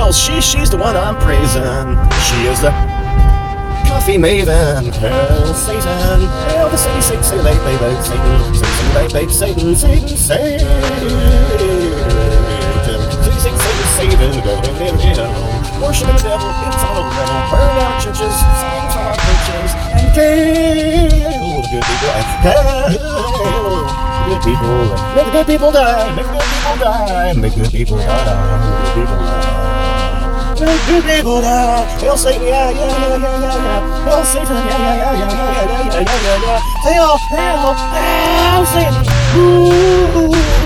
Hail, she's the one I'm praising. She is the coffee maven. Hail Satan, hail the Satan, Satan, Satan, Satan, Satan, Satan, Satan, Satan, Satan, worshiping the devil, it's all the devil. Burn down churches, signs on our churches, and kill the good people. Hail good people, make the good people die, make the good people die, make the good people die, make the good people die. Hail Satan, yeah, yeah, yeah, yeah, yeah, yeah. Hail Satan, yeah, yeah, yeah, yeah, yeah, yeah, yeah, yeah, yeah, yeah. Hail, hail, hail Satan. Ooh.